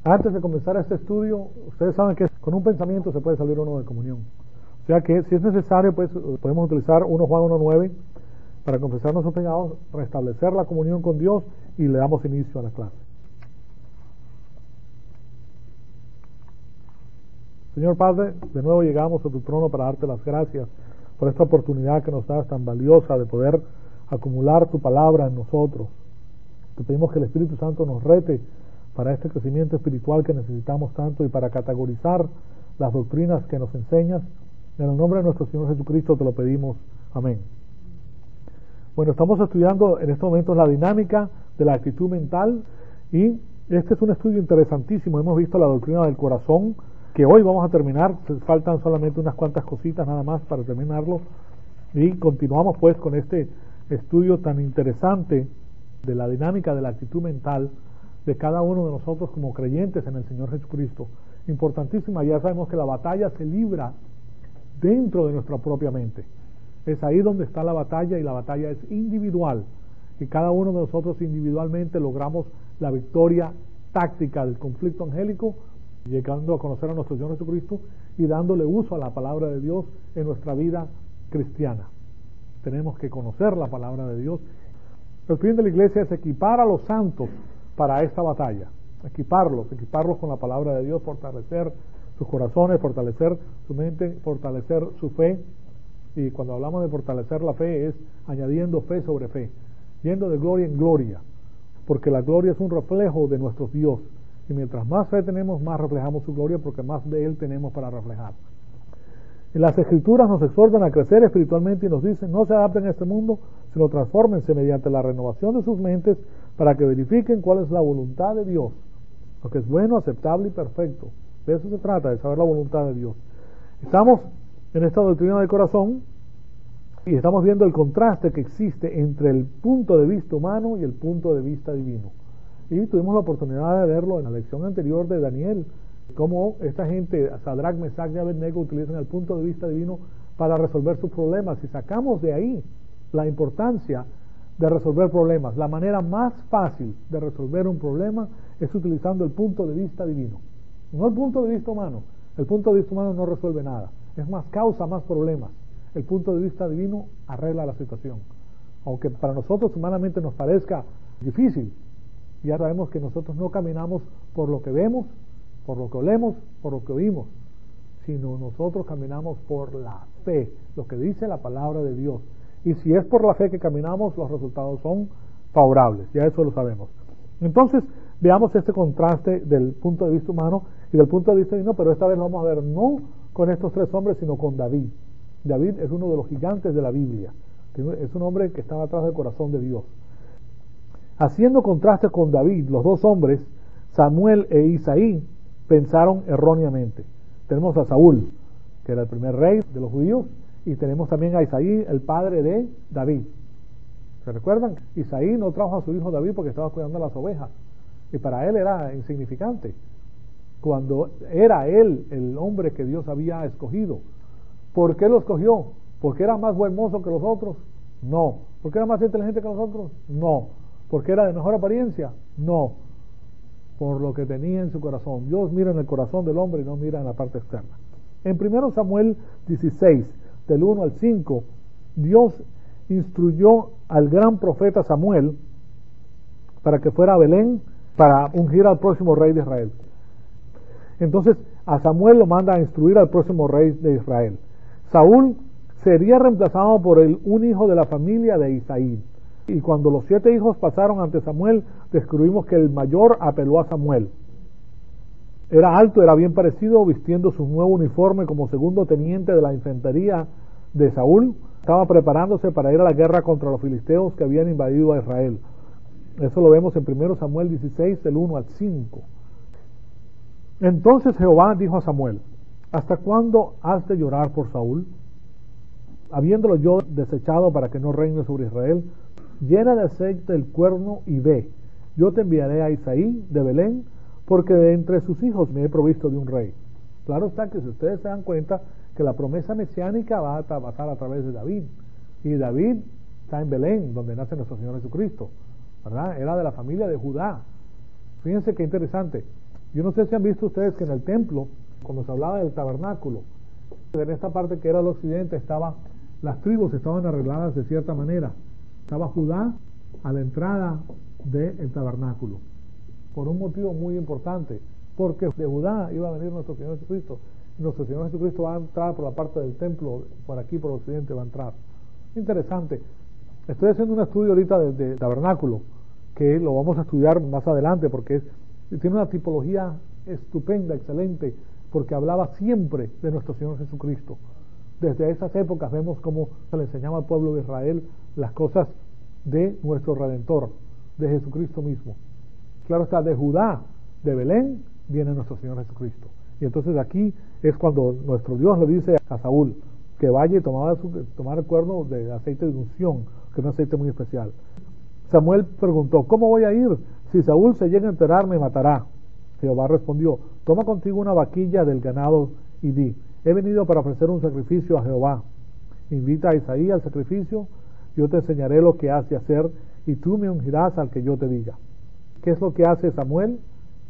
Antes de comenzar este estudio, ustedes saben que con un pensamiento se puede salir uno de comunión. O sea que si es necesario, pues podemos utilizar 1 Juan 1:9 para confesar nuestros pecados, restablecer la comunión con Dios y le damos inicio a la clase. Señor Padre, de nuevo llegamos a tu trono para darte las gracias por esta oportunidad que nos das tan valiosa de poder acumular tu palabra en nosotros. Te pedimos que el Espíritu Santo nos rete para este crecimiento espiritual que necesitamos tanto y para categorizar las doctrinas que nos enseñas. En el nombre de nuestro Señor Jesucristo te lo pedimos. Amén. Bueno, estamos estudiando en estos momentos la dinámica de la actitud mental y este es un estudio interesantísimo. Hemos visto la doctrina del corazón, que hoy vamos a terminar. Faltan solamente unas cuantas cositas nada más para terminarlo y continuamos pues con este estudio tan interesante de la dinámica de la actitud mental de cada uno de nosotros como creyentes en el Señor Jesucristo. Importantísima, ya sabemos que la batalla se libra dentro de nuestra propia mente. Es ahí donde está la batalla y la batalla es individual. Y cada uno de nosotros individualmente logramos la victoria táctica del conflicto angélico, llegando a conocer a nuestro Señor Jesucristo y dándole uso a la palabra de Dios en nuestra vida cristiana. Tenemos que conocer la palabra de Dios. El fin de la iglesia es equipar a los santos para esta batalla, equiparlos con la palabra de Dios, fortalecer sus corazones, fortalecer su mente, fortalecer su fe. Y cuando hablamos de fortalecer la fe es añadiendo fe sobre fe, yendo de gloria en gloria, porque la gloria es un reflejo de nuestro Dios, y mientras más fe tenemos, más reflejamos su gloria, porque más de Él tenemos para reflejar. En las Escrituras nos exhortan a crecer espiritualmente y nos dicen: no se adapten a este mundo, sino transfórmense mediante la renovación de sus mentes para que verifiquen cuál es la voluntad de Dios, lo que es bueno, aceptable y perfecto. De eso se trata, de saber la voluntad de Dios. Estamos en esta doctrina del corazón y estamos viendo el contraste que existe entre el punto de vista humano y el punto de vista divino. Y tuvimos la oportunidad de verlo en la lección anterior de Daniel, cómo esta gente, Sadrach, Mesach y Abednego, utilizan el punto de vista divino para resolver sus problemas. Y sacamos de ahí la importancia de resolver problemas. La manera más fácil de resolver un problema es utilizando el punto de vista divino, no el punto de vista humano. El punto de vista humano no resuelve nada, es más causa más problemas. El punto de vista divino arregla la situación. Aunque para nosotros humanamente nos parezca difícil, ya sabemos que nosotros no caminamos por lo que vemos, por lo que olemos, por lo que oímos, sino nosotros caminamos por la fe, lo que dice la palabra de Dios. Y si es por la fe que caminamos, los resultados son favorables, ya eso lo sabemos. Entonces, veamos este contraste del punto de vista humano y del punto de vista divino, pero esta vez lo vamos a ver no con estos tres hombres, sino con David. David es uno de los gigantes de la Biblia, es un hombre que estaba atrás del corazón de Dios. Haciendo contraste con David, los dos hombres, Samuel e Isaí, pensaron erróneamente. Tenemos a Saúl, que era el primer rey de los judíos, y tenemos también a Isaí, el padre de David. ¿Se recuerdan? Isaí no trajo a su hijo David porque estaba cuidando las ovejas, y para él era insignificante, cuando era él el hombre que Dios había escogido. ¿Por qué lo escogió? ¿Porque era más buen mozo que los otros? No. ¿Porque era más inteligente que los otros? No. ¿Porque era de mejor apariencia? No. Por lo que tenía en su corazón. Dios mira en el corazón del hombre y no mira en la parte externa. En 1 Samuel 16, del 1 al 5, Dios instruyó al gran profeta Samuel para que fuera a Belén para ungir al próximo rey de Israel. Entonces a Samuel lo manda a instruir al próximo rey de Israel. Saúl sería reemplazado por un hijo de la familia de Isaí. Y cuando los 7 hijos pasaron ante Samuel, descubrimos que el mayor apeló a Samuel. Era alto, era bien parecido, vistiendo su nuevo uniforme como segundo teniente de la infantería de Saúl. Estaba preparándose para ir a la guerra contra los filisteos que habían invadido a Israel. Eso lo vemos en 1 Samuel 16, del 1 al 5. Entonces Jehová dijo a Samuel: ¿hasta cuándo has de llorar por Saúl? Habiéndolo yo desechado para que no reine sobre Israel, llena de aceite el cuerno y ve, yo te enviaré a Isaí de Belén, porque de entre sus hijos me he provisto de un rey. Claro está que si ustedes se dan cuenta que la promesa mesiánica va a pasar a través de David, y David está en Belén, donde nace nuestro Señor Jesucristo, ¿verdad? Era de la familia de Judá. Fíjense qué interesante. Yo no sé si han visto ustedes que en el templo, cuando se hablaba del tabernáculo, en esta parte que era el occidente, las tribus estaban arregladas de cierta manera. Estaba Judá a la entrada del tabernáculo, por un motivo muy importante, porque de Judá iba a venir nuestro Señor Jesucristo. Nuestro Señor Jesucristo va a entrar por la parte del templo, por aquí, por el occidente va a entrar. Interesante. Estoy haciendo un estudio ahorita de tabernáculo, que lo vamos a estudiar más adelante, porque tiene una tipología estupenda, excelente, porque hablaba siempre de nuestro Señor Jesucristo. Desde esas épocas vemos cómo se le enseñaba al pueblo de Israel las cosas de nuestro Redentor, de Jesucristo mismo. Claro está, de Judá, de Belén, viene nuestro Señor Jesucristo. Y entonces aquí es cuando nuestro Dios le dice a Saúl que vaya y tomar el cuerno de aceite de unción, que es un aceite muy especial. Samuel preguntó, ¿cómo voy a ir? Si Saúl se llega a enterar, me matará. Jehová respondió, toma contigo una vaquilla del ganado y di, he venido para ofrecer un sacrificio a Jehová. Invita a Isaí al sacrificio, yo te enseñaré lo que has de hacer y tú me ungirás al que yo te diga. ¿Qué es lo que hace Samuel?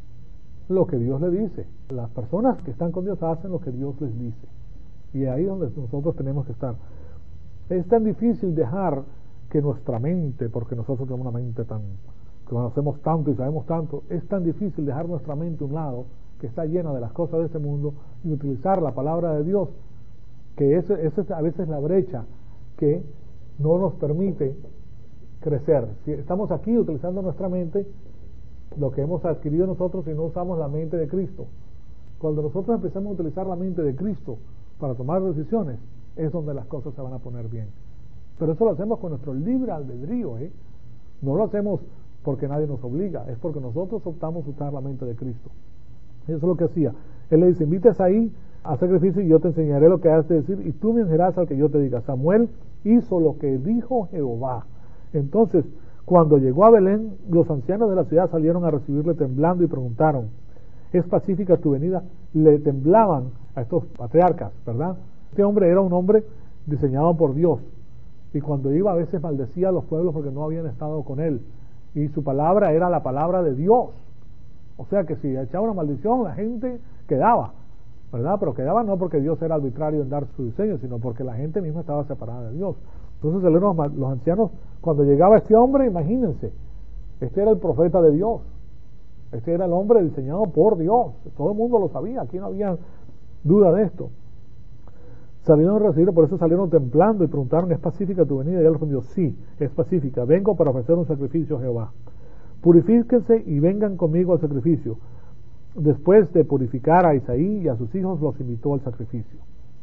Lo que Dios le dice. Las personas que están con Dios hacen lo que Dios les dice. Y ahí es donde nosotros tenemos que estar. Es tan difícil dejar que nuestra mente, porque nosotros tenemos una mente que conocemos tanto y sabemos tanto, es tan difícil dejar nuestra mente a un lado, que está llena de las cosas de este mundo, y utilizar la palabra de Dios, que esa es a veces la brecha que no nos permite crecer. Si estamos aquí utilizando nuestra mente, lo que hemos adquirido nosotros, y no usamos la mente de Cristo. Cuando nosotros empezamos a utilizar la mente de Cristo para tomar decisiones, es donde las cosas se van a poner bien. Pero eso lo hacemos con nuestro libre albedrío, no lo hacemos porque nadie nos obliga, es porque nosotros optamos a usar la mente de Cristo. Eso es lo que hacía. Él le dice, invites ahí a sacrificio y yo te enseñaré lo que has de decir y tú me ungirás al que yo te diga. Samuel hizo lo que dijo Jehová. Entonces, cuando llegó a Belén, los ancianos de la ciudad salieron a recibirle temblando y preguntaron, ¿es pacífica tu venida? Le temblaban a estos patriarcas, ¿verdad? Este hombre era un hombre diseñado por Dios, y cuando iba a veces maldecía a los pueblos porque no habían estado con él, y su palabra era la palabra de Dios. O sea que si echaba una maldición, la gente quedaba, ¿verdad? Pero quedaba no porque Dios era arbitrario en dar su diseño, sino porque la gente misma estaba separada de Dios. Entonces los ancianos, cuando llegaba este hombre, imagínense, este era el profeta de Dios, este era el hombre diseñado por Dios, todo el mundo lo sabía, aquí no había duda de esto. Salieron a recibirlo, por eso salieron temblando y preguntaron, ¿es pacífica tu venida? Y él respondió, sí, es pacífica, vengo para ofrecer un sacrificio a Jehová. Purifíquense y vengan conmigo al sacrificio. Después de purificar a Isaí y a sus hijos, los invitó al sacrificio.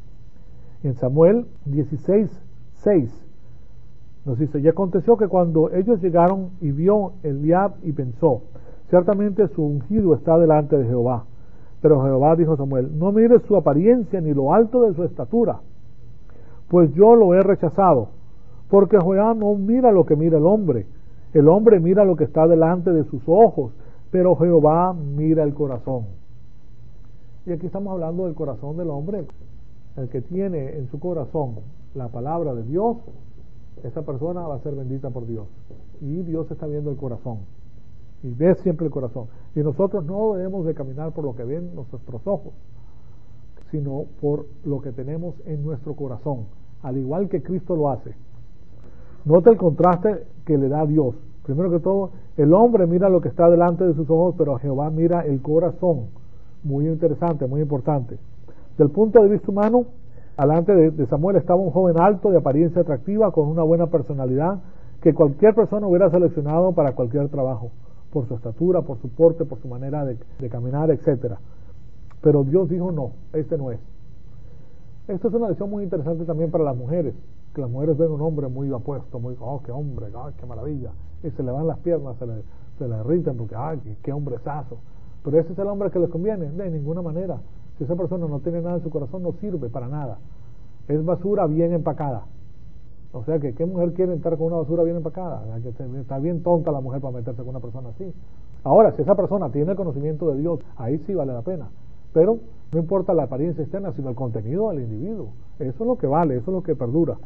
En Samuel 16:6 nos dice, y aconteció que cuando ellos llegaron y vio Eliab y pensó, ciertamente su ungido está delante de Jehová. Pero Jehová dijo a Samuel, no mires su apariencia ni lo alto de su estatura, pues yo lo he rechazado, porque Jehová no mira lo que mira el hombre mira lo que está delante de sus ojos, pero Jehová mira el corazón. Y aquí estamos hablando del corazón del hombre, el que tiene en su corazón la palabra de Dios, esa persona va a ser bendita por Dios, y Dios está viendo el corazón, y ve siempre el corazón, y nosotros no debemos de caminar por lo que ven nuestros ojos, sino por lo que tenemos en nuestro corazón, al igual que Cristo lo hace. Nota el contraste que le da Dios. Primero que todo, el hombre mira lo que está delante de sus ojos, pero Jehová mira el corazón. Muy interesante, muy importante. Del punto de vista humano, delante de Samuel estaba un joven alto, de apariencia atractiva, con una buena personalidad, que cualquier persona hubiera seleccionado para cualquier trabajo, por su estatura, por su porte, por su manera de caminar, etc. Pero Dios dijo, no, este no es. Esto es una lección muy interesante también para las mujeres, que las mujeres ven un hombre muy apuesto, muy, oh, qué hombre, oh, qué maravilla, y se le van las piernas, se le irritan porque, ay, qué hombrezazo. Pero ese es el hombre que les conviene, de ninguna manera. Si esa persona no tiene nada en su corazón, no sirve para nada. Es basura bien empacada. O sea que, ¿qué mujer quiere entrar con una basura bien empacada? Está bien tonta la mujer para meterse con una persona así. Ahora, si esa persona tiene el conocimiento de Dios, ahí sí vale la pena. Pero no importa la apariencia externa, sino el contenido del individuo. Eso es lo que vale, eso es lo que perdura.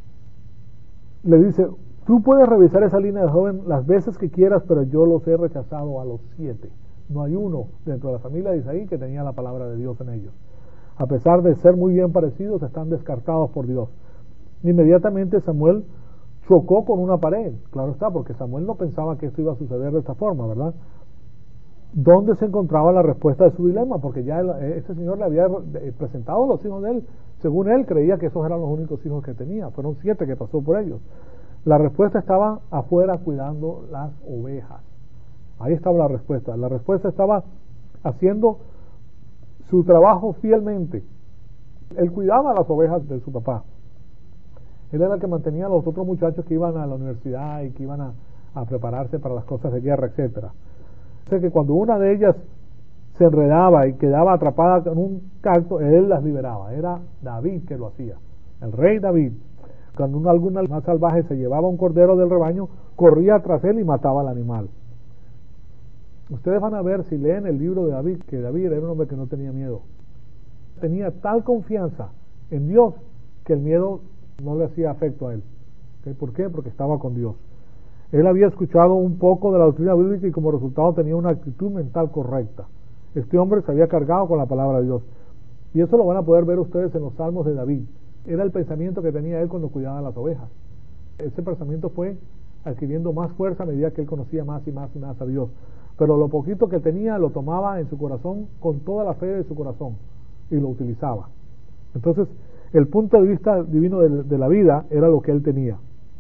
Le dice, tú puedes revisar esa línea de joven las veces que quieras, pero yo los he rechazado a los 7. No hay uno dentro de la familia de Isaí que tenía la palabra de Dios en ellos. A pesar de ser muy bien parecidos, están descartados por Dios. Inmediatamente Samuel chocó con una pared, claro está, porque Samuel no pensaba que esto iba a suceder de esta forma, ¿verdad? ¿Dónde se encontraba la respuesta de su dilema? Porque ya este señor le había presentado a los hijos de él. Según él, creía que esos eran los únicos hijos que tenía. Fueron 7 que pasó por ellos. La respuesta estaba afuera cuidando las ovejas. Ahí estaba la respuesta. La respuesta estaba haciendo su trabajo fielmente. Él cuidaba las ovejas de su papá. Él era el que mantenía a los otros muchachos que iban a la universidad y que iban a prepararse para las cosas de guerra, etcétera. Sé que cuando una de ellas se enredaba y quedaba atrapada en un cacto, él las liberaba. Era David que lo hacía, el rey David. Cuando algún animal salvaje se llevaba un cordero del rebaño, corría tras él y mataba al animal. Ustedes van a ver, si leen el libro de David, que David era un hombre que no tenía miedo. Tenía tal confianza en Dios que el miedo no le hacía afecto a él. ¿Por qué? Porque estaba con Dios. Él había escuchado un poco de la doctrina bíblica y como resultado tenía una actitud mental correcta. Este hombre se había cargado con la palabra de Dios. Y eso lo van a poder ver ustedes en los salmos de David. Era el pensamiento que tenía él cuando cuidaba las ovejas. Ese pensamiento fue adquiriendo más fuerza a medida que él conocía más y más y más a Dios. Pero lo poquito que tenía lo tomaba en su corazón con toda la fe de su corazón y lo utilizaba. Entonces, el punto de vista divino de la vida era lo que él tenía.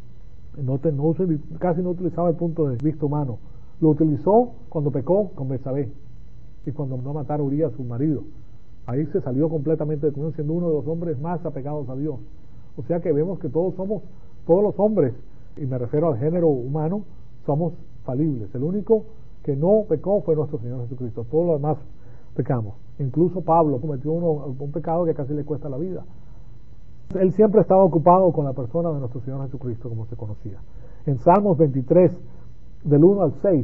Casi no utilizaba el punto de vista humano. Lo utilizó cuando pecó con Betsabé y cuando no matara a Urías, su marido. Ahí se salió completamente de común, siendo uno de los hombres más apegados a Dios. O sea que vemos que todos los hombres, y me refiero al género humano, somos falibles. El único que no pecó fue nuestro Señor Jesucristo. Todos los demás pecamos. Incluso Pablo cometió un pecado que casi le cuesta la vida. Él siempre estaba ocupado con la persona de nuestro Señor Jesucristo, como se conocía. En Salmos 23, del 1 al 6,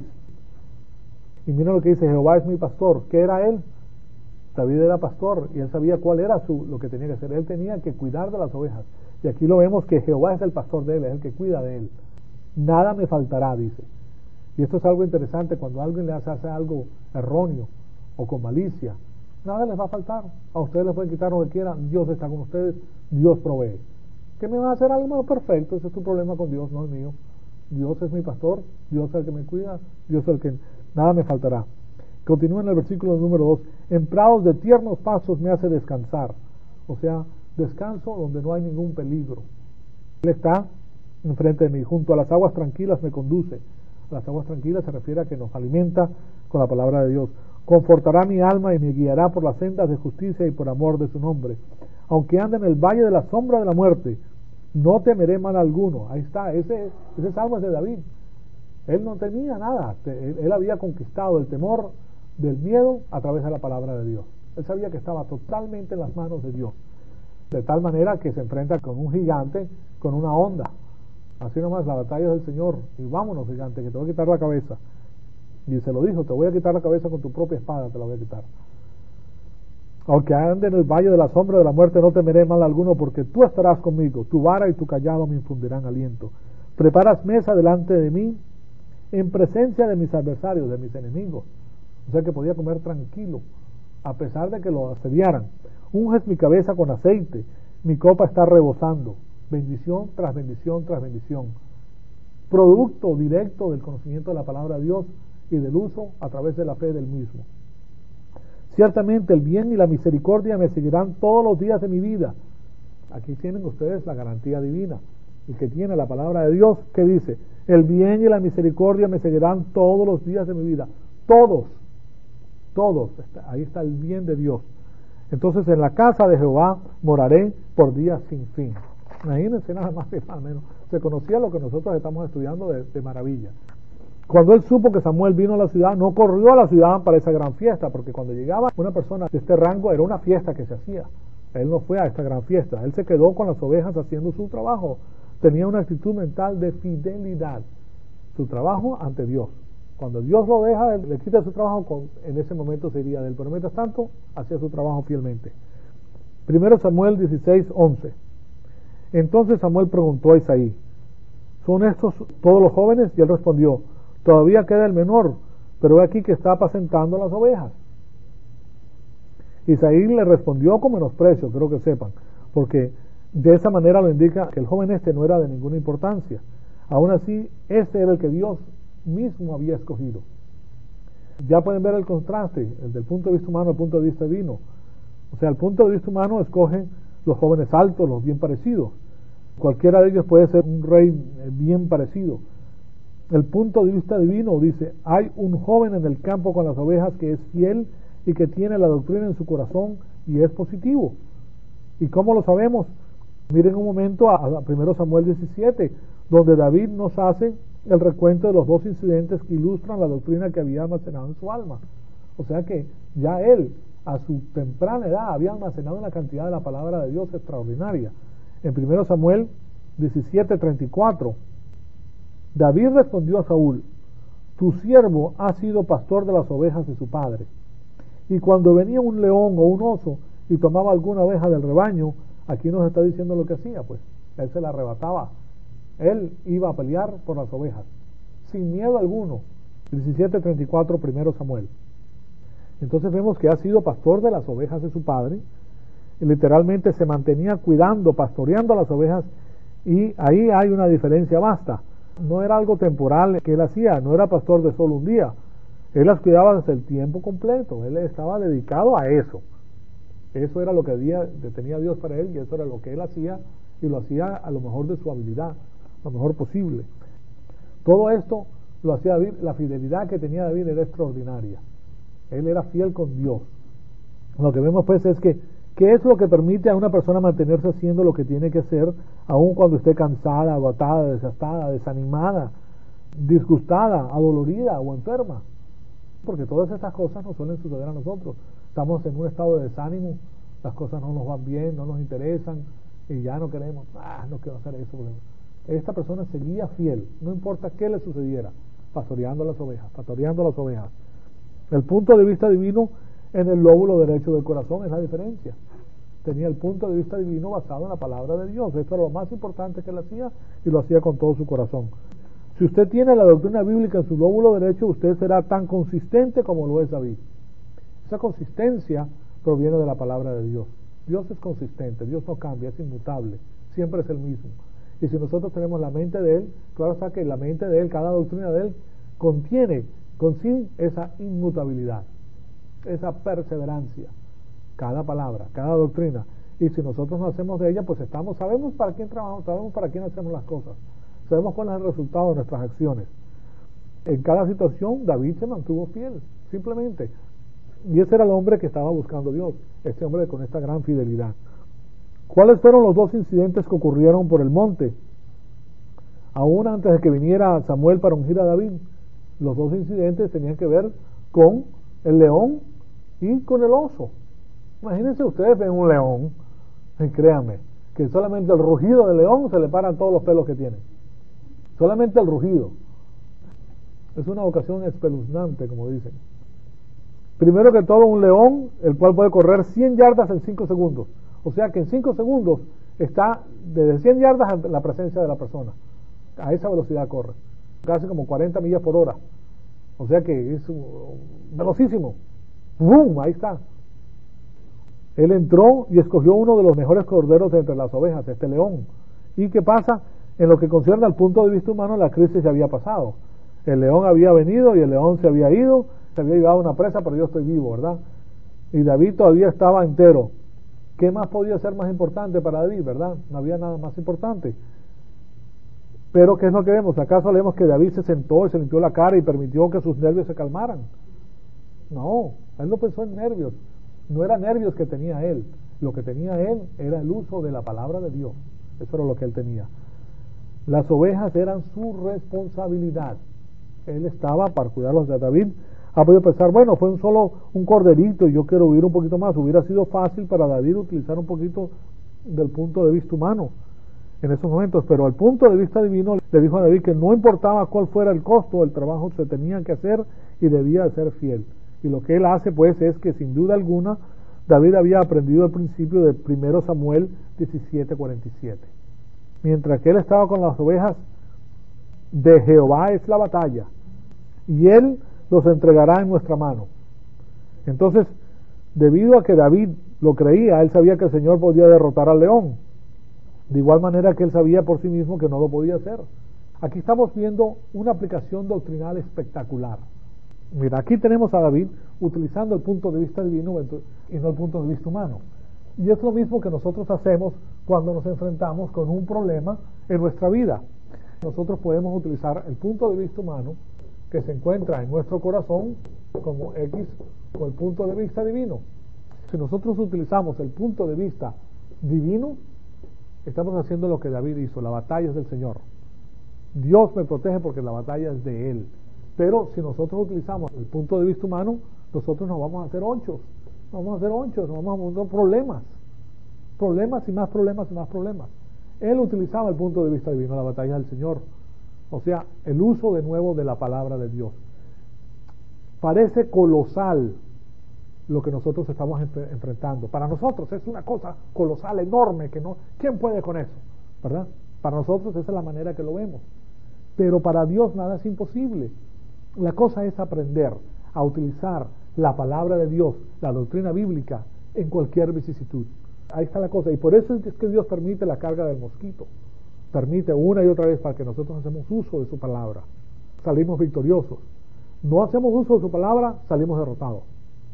y mira lo que dice: Jehová es mi pastor. ¿Qué era él? David era pastor y él sabía cuál era lo que tenía que hacer. Él tenía que cuidar de las ovejas. Y aquí lo vemos que Jehová es el pastor de él, es el que cuida de él. Nada me faltará, dice. Y esto es algo interesante. Cuando alguien le hace algo erróneo o con malicia, nada les va a faltar. A ustedes les pueden quitar lo que quieran. Dios está con ustedes. Dios provee. ¿Qué me va a hacer algo más perfecto? Ese es tu problema con Dios, no el mío. Dios es mi pastor. Dios es el que me cuida. Dios es el que nada me faltará. Continúa en el versículo número 2. En prados de tiernos pastos me hace descansar. O sea, descanso donde no hay ningún peligro. Él está enfrente de mí. Junto a las aguas tranquilas me conduce. Las aguas tranquilas se refiere a que nos alimenta con la palabra de Dios. Confortará mi alma y me guiará por las sendas de justicia y por amor de su nombre. Aunque ande en el valle de la sombra de la muerte, no temeré mal alguno. Ahí está, ese salmo es de David. Él no tenía nada. Él había conquistado el temor del miedo a través de la palabra de Dios. Él sabía que estaba totalmente en las manos de Dios. De tal manera que se enfrenta con un gigante, con una onda. Así nomás, la batalla es del Señor. Y vámonos, gigante, que te voy a quitar la cabeza. Y se lo dijo: te voy a quitar la cabeza con tu propia espada, te la voy a quitar. Aunque ande en el valle de la sombra de la muerte, no temeré mal alguno, porque tú estarás conmigo. Tu vara y tu callado me infundirán aliento. Preparas mesa delante de mí, en presencia de mis adversarios, de mis enemigos. O sea que podía comer tranquilo, a pesar de que lo asediaran. Unges mi cabeza con aceite, mi copa está rebosando. Bendición tras bendición tras bendición. Producto directo del conocimiento de la palabra de Dios y del uso a través de la fe del mismo. Ciertamente el bien y la misericordia me seguirán todos los días de mi vida. Aquí tienen ustedes la garantía divina. El que tiene la palabra de Dios, ¿qué dice? El bien y la misericordia me seguirán todos los días de mi vida. Todos. Ahí está el bien de Dios. Entonces, en la casa de Jehová moraré por días sin fin. Imagínense nada más, menos. Se conocía lo que nosotros estamos estudiando de maravilla. Cuando él supo que Samuel vino a la ciudad, no corrió a la ciudad para esa gran fiesta, porque cuando llegaba una persona de este rango era una fiesta que se hacía. Él no fue a esta gran fiesta. Él se quedó con las ovejas haciendo su trabajo. Tenía una actitud mental de fidelidad. Su trabajo ante Dios. Cuando Dios lo deja, le quita su trabajo, en ese momento se iría de él. Pero mientras tanto, hacía su trabajo fielmente. 1 Samuel 16:11. Entonces Samuel preguntó a Isaí: ¿son estos todos los jóvenes? Y él respondió: todavía queda el menor, pero ve aquí que está apacentando las ovejas. Isaí le respondió con menosprecio, creo que sepan, porque de esa manera lo indica que el joven este no era de ninguna importancia. Aún así, este era el que Dios mismo había escogido. Ya pueden ver el contraste, desde el punto de vista humano al punto de vista divino. O sea, el punto de vista humano escoge los jóvenes altos, los bien parecidos. Cualquiera de ellos puede ser un rey bien parecido. El punto de vista divino dice, hay un joven en el campo con las ovejas que es fiel y que tiene la doctrina en su corazón y es positivo. ¿Y cómo lo sabemos? Miren un momento a 1 Samuel 17, donde David nos hace el recuento de los dos incidentes que ilustran la doctrina que había almacenado en su alma. O sea que ya él, a su temprana edad, había almacenado una cantidad de la palabra de Dios extraordinaria. En 1 Samuel 17:34, David respondió a Saúl, tu siervo ha sido pastor de las ovejas de su padre, y cuando venía un león o un oso y tomaba alguna oveja del rebaño, aquí nos está diciendo lo que hacía, pues él se la arrebataba, él iba a pelear por las ovejas sin miedo alguno. 17:34, 1 Samuel. Entonces vemos que ha sido pastor de las ovejas de su padre, y literalmente se mantenía cuidando, pastoreando a las ovejas, y ahí hay una diferencia vasta. No era algo temporal que él hacía, no era pastor de solo un día, él las cuidaba desde el tiempo completo, él estaba dedicado a eso. Eso era lo que tenía Dios para él, y eso era lo que él hacía, y lo hacía a lo mejor de su habilidad, lo mejor posible. Todo esto lo hacía David. La fidelidad que tenía David era extraordinaria, él era fiel con Dios. Lo que vemos pues es que ¿qué es lo que permite a una persona mantenerse haciendo lo que tiene que hacer, aun cuando esté cansada, agotada, desgastada, desanimada, disgustada, adolorida o enferma? Porque todas estas cosas nos suelen suceder a nosotros. Estamos en un estado de desánimo, las cosas no nos van bien, no nos interesan, y ya no queremos, no quiero hacer eso. Esta persona seguía fiel, no importa qué le sucediera, pastoreando las ovejas, pastoreando las ovejas. El punto de vista divino en el lóbulo derecho del corazón es la diferencia. Tenía el punto de vista divino basado en la palabra de Dios. Esto era lo más importante que él hacía, y lo hacía con todo su corazón. Si usted tiene la doctrina bíblica en su lóbulo derecho, usted será tan consistente como lo es David. Esa consistencia proviene de la palabra de Dios. Dios es consistente, Dios no cambia, es inmutable, siempre es el mismo. Y si nosotros tenemos la mente de él, claro está que la mente de él, cada doctrina de él contiene con sí esa inmutabilidad, esa perseverancia, cada palabra, cada doctrina. Y si nosotros no hacemos de ella, pues sabemos para quién trabajamos, sabemos para quién hacemos las cosas, sabemos cuál es el resultado de nuestras acciones. En cada situación David se mantuvo fiel, simplemente, y ese era el hombre que estaba buscando a Dios, este hombre con esta gran fidelidad. ¿Cuáles fueron los dos incidentes que ocurrieron por el monte? Aún antes de que viniera Samuel para ungir a David, los dos incidentes tenían que ver con el león y con el oso. Imagínense, ustedes ven un león, y créanme que solamente el rugido del león se le paran todos los pelos que tiene, solamente el rugido. Es una ocasión espeluznante, como dicen. Primero que todo, un león, el cual puede correr 100 yardas en 5 segundos. O sea que en 5 segundos está desde 100 yardas en la presencia de la persona. A esa velocidad corre, casi como 40 millas por hora. O sea que es velocísimo. ¡Bum! Ahí está. Él entró y escogió uno de los mejores corderos de entre las ovejas, este león. ¿Y qué pasa? En lo que concierne al punto de vista humano, la crisis ya había pasado. El león había venido y el león se había ido, se había llevado una presa, pero yo estoy vivo, ¿verdad? Y David todavía estaba entero. ¿Qué más podía ser más importante para David, verdad? No había nada más importante. Pero ¿qué es lo que vemos? ¿Acaso leemos que David se sentó y se limpió la cara y permitió que sus nervios se calmaran? No, él no pensó en nervios. No eran nervios que tenía él. Lo que tenía él era el uso de la palabra de Dios. Eso era lo que él tenía. Las ovejas eran su responsabilidad. Él estaba para cuidarlos de David. Ha podido pensar, bueno, fue un corderito y yo quiero huir un poquito más. Hubiera sido fácil para David utilizar un poquito del punto de vista humano en esos momentos, pero al punto de vista divino le dijo a David que no importaba cuál fuera el costo, el trabajo se tenía que hacer y debía de ser fiel. Y lo que él hace pues es que sin duda alguna David había aprendido el principio de 1 Samuel 17:47. Mientras que él estaba con las ovejas, de Jehová es la batalla, y él los entregará en nuestra mano. Entonces, debido a que David lo creía, él sabía que el Señor podía derrotar al león. De igual manera que él sabía por sí mismo que no lo podía hacer. Aquí estamos viendo una aplicación doctrinal espectacular. Mira, aquí tenemos a David utilizando el punto de vista divino y no el punto de vista humano. Y es lo mismo que nosotros hacemos cuando nos enfrentamos con un problema en nuestra vida. Nosotros podemos utilizar el punto de vista humano que se encuentra en nuestro corazón como X o el punto de vista divino. Si nosotros utilizamos el punto de vista divino, estamos haciendo lo que David hizo. La batalla es del Señor. Dios me protege porque la batalla es de Él. Pero si nosotros utilizamos el punto de vista humano, nosotros nos vamos a hacer honchos. Nos vamos a tener problemas. Problemas y más problemas y más problemas. Él utilizaba el punto de vista divino, la batalla del Señor. O sea, el uso de nuevo de la palabra de Dios. Parece colosal lo que nosotros estamos enfrentando. Para nosotros es una cosa colosal, enorme, que no, ¿quién puede con eso? ¿Verdad? Para nosotros esa es la manera que lo vemos. Pero para Dios nada es imposible. La cosa es aprender a utilizar la palabra de Dios, la doctrina bíblica, en cualquier vicisitud. Ahí está la cosa. Y por eso es que Dios permite la carga del mosquito. Permite una y otra vez para que nosotros hacemos uso de su palabra. Salimos victoriosos. No hacemos uso de su palabra, salimos derrotados.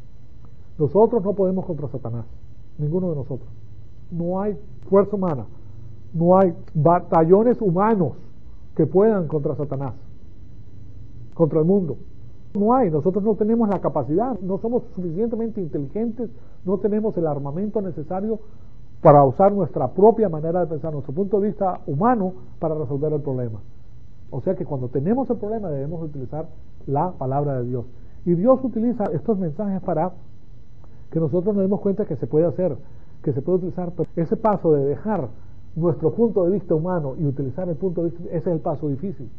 Nosotros no podemos contra Satanás. Ninguno de nosotros. No hay fuerza humana. No hay batallones humanos que puedan contra Satanás. Contra el mundo. No hay. Nosotros no tenemos la capacidad. No somos suficientemente inteligentes. No tenemos el armamento necesario para usar nuestra propia manera de pensar, nuestro punto de vista humano para resolver el problema. O sea que cuando tenemos el problema debemos utilizar la palabra de Dios. Y Dios utiliza estos mensajes para que nosotros nos demos cuenta que se puede hacer, que se puede utilizar. Pero ese paso de dejar nuestro punto de vista humano y utilizar el punto de vista, ese es el paso difícil.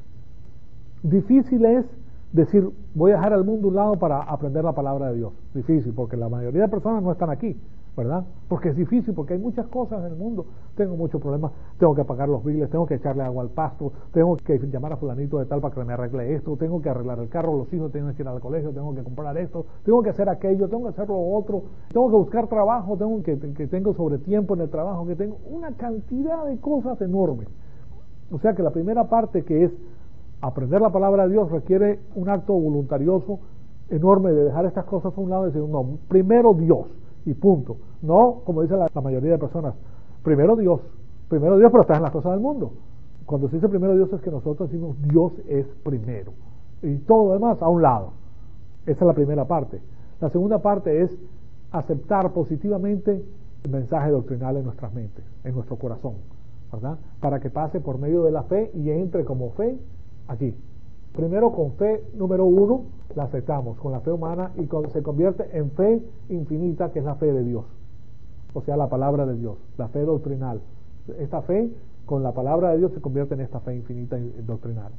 Difícil es decir, voy a dejar al mundo a un lado para aprender la palabra de Dios. Difícil, porque la mayoría de personas no están aquí, ¿verdad? Porque es difícil, porque hay muchas cosas en el mundo. Tengo muchos problemas, tengo que pagar los biles, tengo que echarle agua al pasto, tengo que llamar a fulanito de tal para que me arregle esto, tengo que arreglar el carro, los hijos tienen que ir al colegio, tengo que comprar esto, tengo que hacer aquello, tengo que hacer lo otro, tengo que buscar trabajo, tengo sobre tiempo en el trabajo, que tengo una cantidad de cosas enormes. O sea que la primera parte, que es aprender la palabra de Dios, requiere un acto voluntarioso enorme de dejar estas cosas a un lado y decir, no, primero Dios y punto. No, como dice la mayoría de personas, primero Dios, pero estás en las cosas del mundo. Cuando se dice primero Dios es que nosotros decimos Dios es primero y todo lo demás a un lado. Esa es la primera parte. La segunda parte es aceptar positivamente el mensaje doctrinal en nuestras mentes, en nuestro corazón, ¿verdad? Para que pase por medio de la fe y entre como fe aquí. Primero con fe número 1 la aceptamos, con la fe humana, y se convierte en fe infinita, que es la fe de Dios. O sea, la palabra de Dios, la fe doctrinal. Esta fe con la palabra de Dios se convierte en esta fe infinita y doctrinal.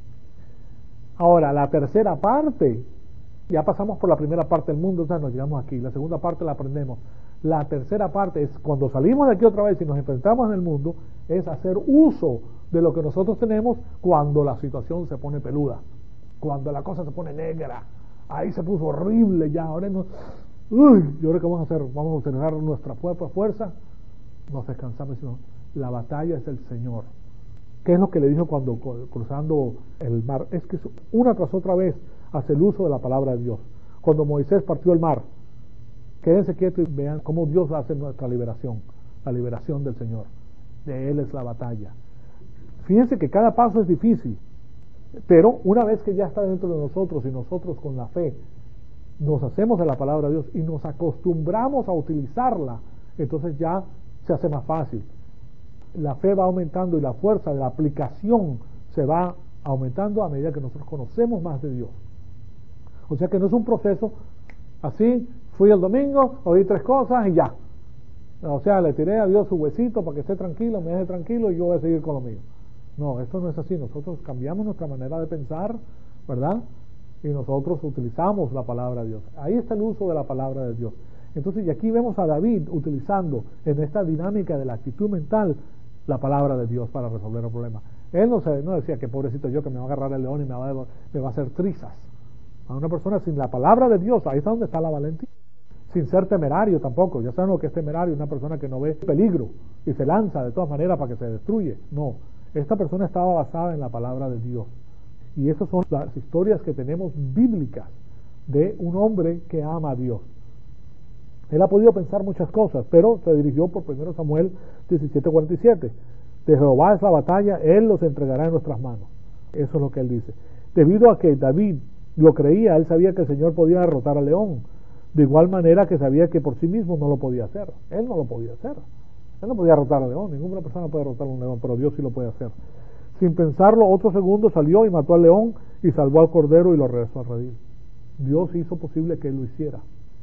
Ahora, la tercera parte, ya pasamos por la primera parte del mundo, o sea, nos llegamos aquí. La segunda parte la aprendemos. La tercera parte es cuando salimos de aquí otra vez y nos enfrentamos en el mundo, es hacer uso de lo que nosotros tenemos cuando la situación se pone peluda, cuando la cosa se pone negra. Ahí se puso horrible ya, ahora no. ¿Y ahora qué vamos a hacer? Vamos a utilizar nuestra propia fuerza. Nos descansamos y decimos, la batalla es el Señor. ¿Qué es lo que le dijo cuando cruzando el mar? Es que una tras otra vez hace el uso de la palabra de Dios. Cuando Moisés partió el mar, quédense quietos y vean cómo Dios hace nuestra liberación, la liberación del Señor. De Él es la batalla. Fíjense que cada paso es difícil, pero una vez que ya está dentro de nosotros y nosotros con la fe nos hacemos de la palabra de Dios y nos acostumbramos a utilizarla, entonces ya se hace más fácil. La fe va aumentando y la fuerza de la aplicación se va aumentando a medida que nosotros conocemos más de Dios. O sea que no es un proceso así, fui el domingo, oí 3 cosas y ya. O sea, le tiré a Dios su huesito para que esté tranquilo, me deje tranquilo y yo voy a seguir con lo mío. No, esto no es así. Nosotros cambiamos nuestra manera de pensar, ¿verdad? Y nosotros utilizamos la palabra de Dios. Ahí está el uso de la palabra de Dios. Entonces, y aquí vemos a David utilizando en esta dinámica de la actitud mental la palabra de Dios para resolver el problema. Él no decía que pobrecito yo, que me va a agarrar el león y me va a hacer trizas. A una persona sin la palabra de Dios, ahí está donde está la valentía. Sin ser temerario tampoco. Ya saben lo que es temerario, una persona que no ve peligro y se lanza de todas maneras para que se destruye. No, esta persona estaba basada en la palabra de Dios. Y esas son las historias que tenemos bíblicas de un hombre que ama a Dios. Él ha podido pensar muchas cosas, pero se dirigió por 1 Samuel 17:47. De Jehová es la batalla, Él los entregará en nuestras manos. Eso es lo que él dice. Debido a que David lo creía, él sabía que el Señor podía derrotar al león. De igual manera que sabía que por sí mismo no lo podía hacer. Él no lo podía hacer. Él no podía derrotar al león. Ninguna persona puede derrotar a un león, pero Dios sí lo puede hacer. Sin pensarlo, otro segundo salió y mató al león y salvó al cordero y lo regresó al redil. Dios hizo posible que él lo hiciera.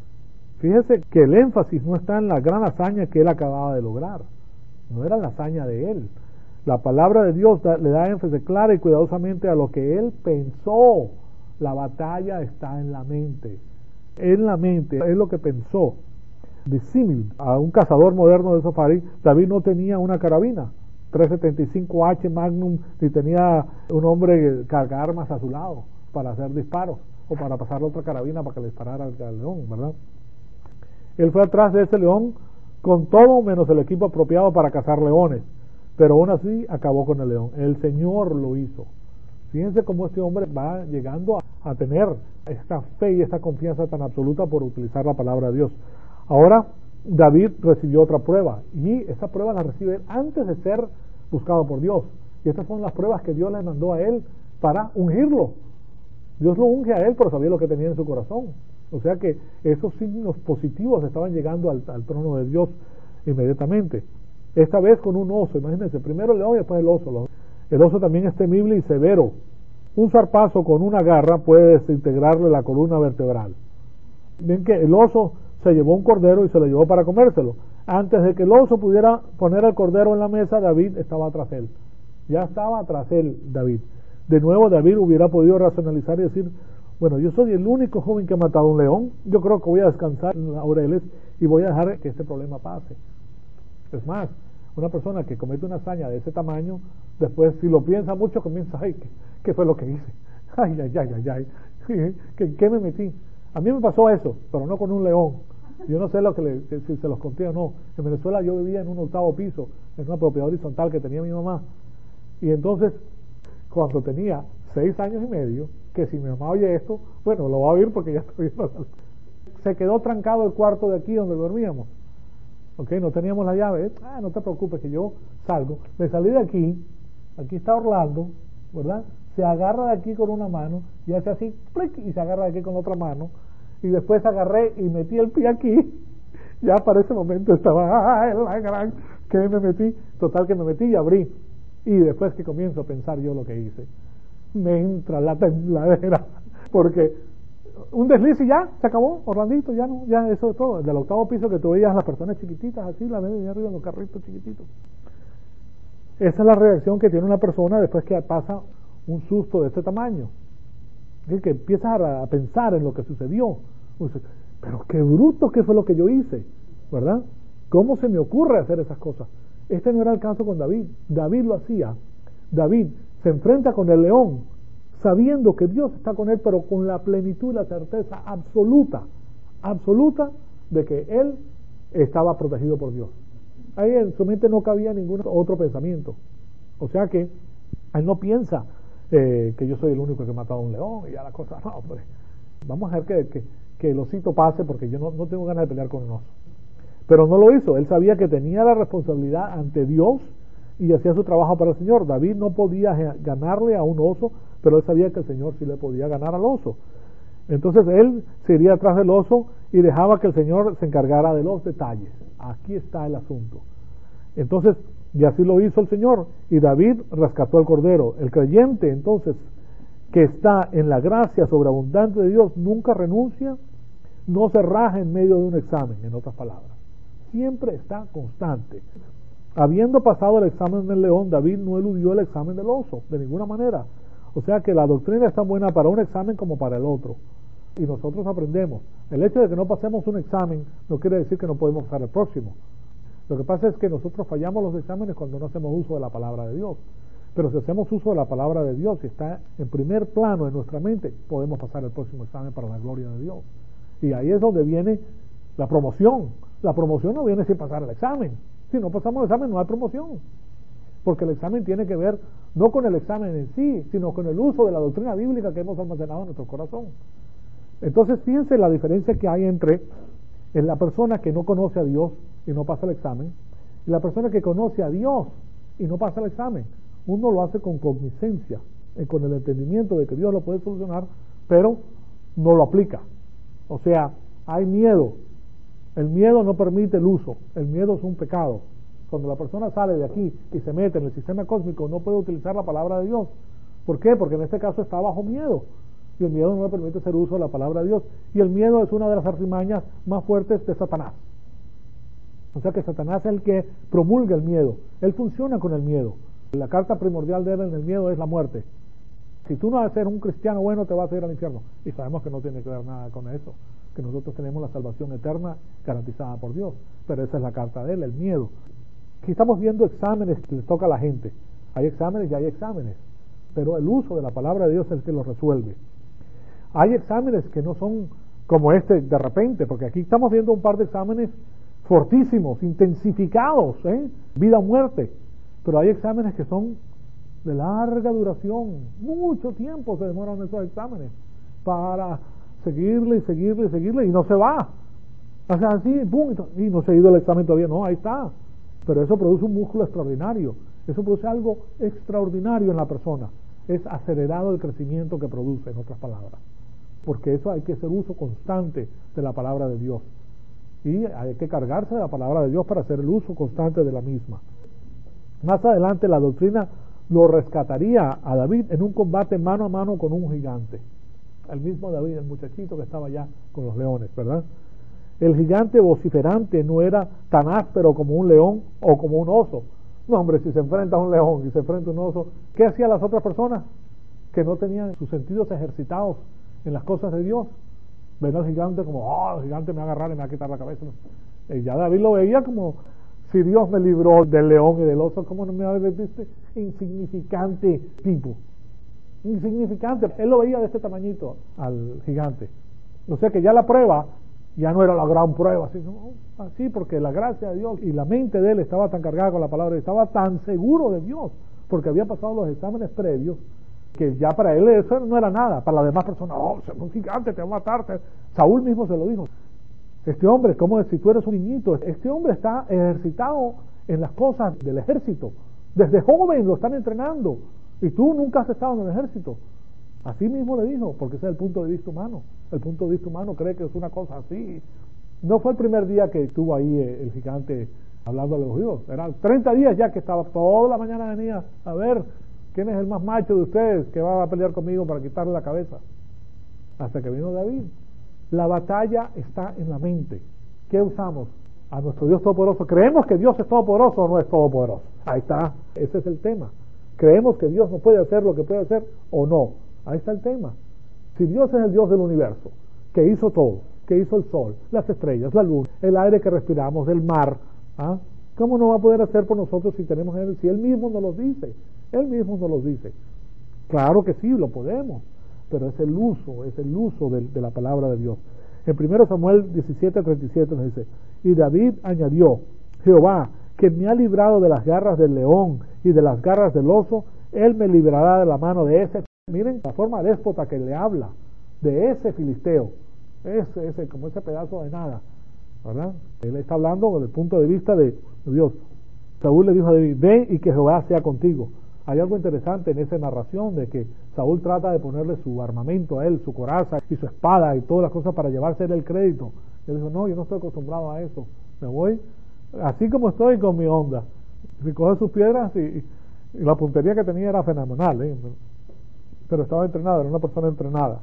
Fíjese que el énfasis no está en la gran hazaña que él acababa de lograr. No era la hazaña de él. La palabra de Dios le da énfasis clara y cuidadosamente a lo que él pensó. La batalla está en la mente. En la mente, es lo que pensó. Disímil a un cazador moderno de safari, David no tenía una carabina 375H Magnum, ni tenía un hombre que carga armas a su lado para hacer disparos o para pasarle otra carabina para que le disparara al león, ¿verdad? Él fue atrás de ese león con todo menos el equipo apropiado para cazar leones, pero aún así acabó con el león. El Señor lo hizo. Fíjense cómo este hombre va llegando a tener esta fe y esta confianza tan absoluta por utilizar la palabra de Dios. Ahora David recibió otra prueba, y esa prueba la recibe antes de ser buscado por Dios. Y estas son las pruebas que Dios le mandó a él para ungirlo. Dios lo unge a él, pero sabía lo que tenía en su corazón. O sea que esos signos positivos estaban llegando al trono de Dios inmediatamente. Esta vez con un oso, imagínense, primero el león y después el oso. El oso también es temible y severo. Un zarpazo con una garra puede desintegrarle la columna vertebral. Ven que el oso se llevó un cordero y se lo llevó para comérselo. Antes de que el oso pudiera poner el cordero en la mesa, David estaba tras él. Ya estaba tras él David. De nuevo David hubiera podido racionalizar y decir: bueno, yo soy el único joven que ha matado a un león, yo creo que voy a descansar en los laureles y voy a dejar que este problema pase. Es más, una persona que comete una hazaña de ese tamaño, después si lo piensa mucho comienza: ay, ¿qué fue lo que hice? Ay, ¿qué me metí? A mí me pasó eso, pero no con un león. Yo no sé si se los conté o no. En Venezuela yo vivía en un 8º piso, en una propiedad horizontal que tenía mi mamá. Y entonces, cuando tenía 6 años y medio, que si mi mamá oye esto, bueno, lo va a oír porque ya estoy viendo. Se quedó trancado el cuarto de aquí donde dormíamos. ¿Ok? No teníamos la llave. No te preocupes que yo salgo. Me salí de aquí está Orlando, ¿verdad? Se agarra de aquí con una mano y hace así, ¡plic! Y se agarra de aquí con la otra mano, y después agarré y metí el pie aquí. Ya para ese momento estaba, la gran, que me metí, total que me metí y abrí, y después que comienzo a pensar yo lo que hice, me entra la tembladera, porque un desliz y ya, se acabó, Orlandito, ya eso es todo. Del 8º piso que tú veías las personas chiquititas así, la ves de arriba en los carritos chiquititos. Esa es la reacción que tiene una persona después que pasa un susto de este tamaño, que empiezas a pensar en lo que sucedió. Pero qué bruto que fue lo que yo hice, ¿verdad? ¿Cómo se me ocurre hacer esas cosas? Este no era el caso con David. David lo hacía. David se enfrenta con el león sabiendo que Dios está con él, pero con la plenitud y la certeza absoluta de que él estaba protegido por Dios. Ahí en su mente no cabía ningún otro pensamiento. O sea que él no piensa que yo soy el único que ha matado a un león y ya la cosa, no, hombre, vamos a ver que el osito pase, porque yo no tengo ganas de pelear con un oso. Pero no lo hizo. Él sabía que tenía la responsabilidad ante Dios y hacía su trabajo para el Señor. David no podía ganarle a un oso, pero él sabía que el Señor sí le podía ganar al oso. Entonces él se iría atrás del oso y dejaba que el Señor se encargara de los detalles. Aquí está el asunto. Entonces, y así lo hizo el Señor, y David rescató al cordero. El creyente, entonces, que está en la gracia sobreabundante de Dios, nunca renuncia, no se raja en medio de un examen, en otras palabras. Siempre está constante. Habiendo pasado el examen del león, David no eludió el examen del oso, de ninguna manera. O sea que la doctrina es tan buena para un examen como para el otro. Y nosotros aprendemos. El hecho de que no pasemos un examen no quiere decir que no podemos pasar el próximo. Lo que pasa es que nosotros fallamos los exámenes cuando no hacemos uso de la palabra de Dios. Pero si hacemos uso de la palabra de Dios, si está en primer plano en nuestra mente, podemos pasar el próximo examen para la gloria de Dios. Y ahí es donde viene la promoción. La promoción no viene sin pasar el examen. Si no pasamos el examen no hay promoción. Porque el examen tiene que ver no con el examen en sí, sino con el uso de la doctrina bíblica que hemos almacenado en nuestro corazón. Entonces fíjense la diferencia que hay entre la persona que no conoce a Dios y no pasa el examen, y la persona que conoce a Dios y no pasa el examen. Uno lo hace con cogniscencia, con el entendimiento de que Dios lo puede solucionar, pero no lo aplica. O sea, hay miedo. El miedo no permite el uso. El miedo es un pecado. Cuando la persona sale de aquí y se mete en el sistema cósmico, no puede utilizar la palabra de Dios. ¿Por qué? Porque en este caso está bajo miedo. Y el miedo no le permite hacer uso de la palabra de Dios. Y el miedo es una de las artimañas más fuertes de Satanás. O sea que Satanás es el que promulga el miedo. Él funciona con el miedo. La carta primordial de él en el miedo es la muerte. Si tú no vas a ser un cristiano bueno, te vas a ir al infierno. Y sabemos que no tiene que ver nada con eso. Que nosotros tenemos la salvación eterna garantizada por Dios. Pero esa es la carta de él, el miedo. Aquí estamos viendo exámenes que les toca a la gente. Hay exámenes y hay exámenes. Pero el uso de la palabra de Dios es el que lo resuelve. Hay exámenes que no son como este de repente, porque aquí estamos viendo un par de exámenes fortísimos, intensificados, vida o muerte. Pero hay exámenes que son de larga duración, mucho tiempo se demoran esos exámenes para seguirle y no se va. O sea, así, pum, y no se ha ido el examen todavía, no, ahí está. Pero eso produce un músculo extraordinario, eso produce algo extraordinario en la persona, es acelerado el crecimiento que produce, en otras palabras, porque eso hay que hacer uso constante de la palabra de Dios, y hay que cargarse de la palabra de Dios para hacer el uso constante de la misma. Más adelante la doctrina lo rescataría a David en un combate mano a mano con un gigante. El mismo David, el muchachito que estaba allá con los leones, ¿verdad? El gigante vociferante no era tan áspero como un león o como un oso. No, hombre, si se enfrenta a un león y se enfrenta a un oso, ¿qué hacían las otras personas? Que no tenían sus sentidos ejercitados en las cosas de Dios. Ven al gigante como, el gigante me va a agarrar y me va a quitar la cabeza. Y ya David lo veía como, si Dios me libró del león y del oso, ¿cómo no me va a ver este insignificante tipo? Insignificante. Él lo veía de este tamañito al gigante. O sea que ya la prueba ya no era la gran prueba, así porque la gracia de Dios y la mente de él estaba tan cargada con la palabra, estaba tan seguro de Dios, porque había pasado los exámenes previos, que ya para él eso no era nada. Para las demás personas, es un gigante, te va a matarte. Saúl mismo se lo dijo. Este hombre, como si tú eres un niñito, este hombre está ejercitado en las cosas del ejército. Desde joven lo están entrenando, y tú nunca has estado en el ejército. Así mismo le dijo, porque ese es el punto de vista humano. El punto de vista humano cree que es una cosa así. No fue el primer día que estuvo ahí el gigante hablando a los judíos. Eran 30 días ya que estaba, toda la mañana venía a ver quién es el más macho de ustedes que va a pelear conmigo para quitarle la cabeza. Hasta que vino David. La batalla está en la mente. ¿Qué usamos? A nuestro Dios todopoderoso. ¿Creemos que Dios es todopoderoso o no es todopoderoso? Ahí está, ese es el tema. ¿Creemos que Dios no puede hacer lo que puede hacer o no? Ahí está el tema. Si Dios es el Dios del universo, que hizo todo, que hizo el sol, las estrellas, la luz, el aire que respiramos, el mar, ¿cómo no va a poder hacer por nosotros si tenemos Él? Si Él mismo nos lo dice, Él mismo nos lo dice. Claro que sí, lo podemos, pero es el uso de la palabra de Dios. En 1 Samuel 17:37 nos dice, y David añadió, Jehová, que me ha librado de las garras del león y de las garras del oso, Él me librará de la mano de ese. Miren la forma déspota que le habla de ese filisteo, como ese pedazo de nada, ¿verdad? Él está hablando desde el punto de vista de Dios. Saúl le dijo a David, ve y que Jehová sea contigo. Hay algo interesante en esa narración de que Saúl trata de ponerle su armamento a él, su coraza y su espada y todas las cosas para llevarse el crédito. Él dijo, no, yo no estoy acostumbrado a eso, me voy así como estoy con mi onda. Recoge sus piedras y la puntería que tenía era fenomenal, pero estaba entrenado, era una persona entrenada.